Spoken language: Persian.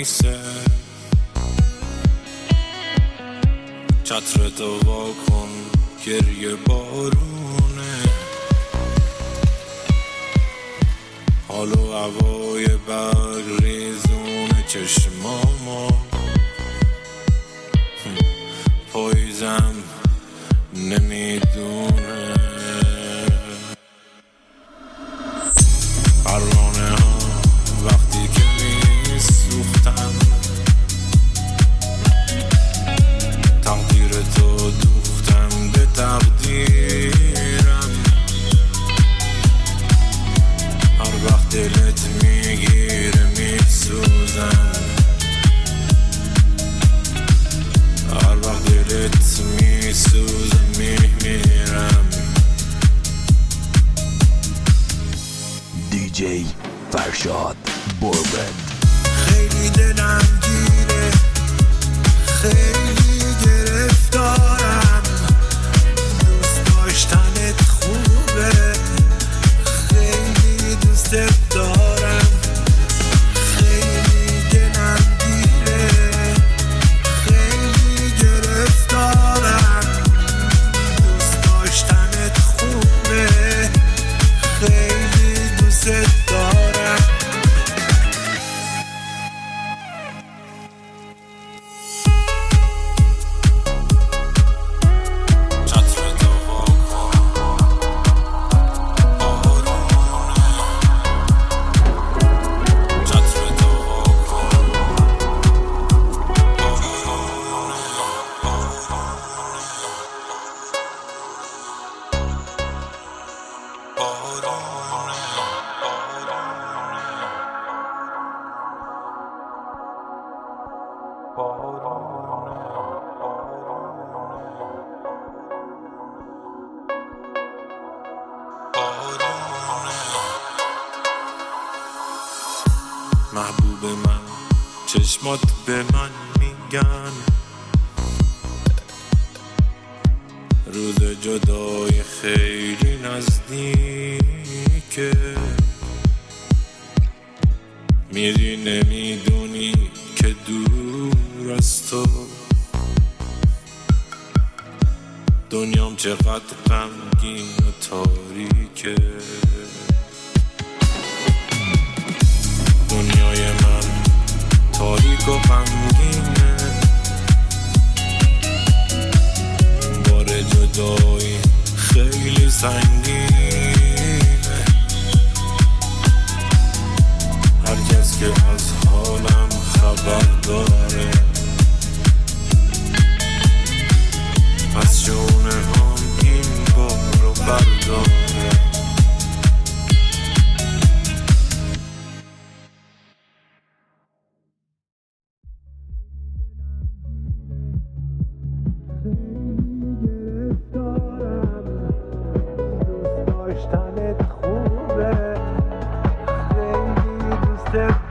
میمیسه. چترتو واکن گریه بارونه، حال و هوای برگ ریزونه چشمامو، پاییزم نمیدونه. پروانه ها وقتی که میسوختن، تقدیر تو دوختن به تقدیرم. هر وقت دلت میگیره میسوزم، هر وقت دلت میسوزه میمیرم. دیجی فرشاد بوربن. خیلی دلم گیره، خیلی گرفتارم، دوست داشتنت خوبه، خیلی دوستت دارم. خیلی دلم گیره، خیلی گرفتارم، دوست داشتنت خوبه، خیلی دوستت دارم. محبوب من، چشمات به من میگن روز جدای خیلی نزدیکه. میری نمیدونی که دور از تو دنیام چقدر غمگین و تاریکه. دنیای من تاریک و غمگینه، بار جدایی خیلی سنگینه. هر کس که از حالم خبر داره، از شونه هم این بارو برداره. دوست داشتنت خوبه، خیلی دوستت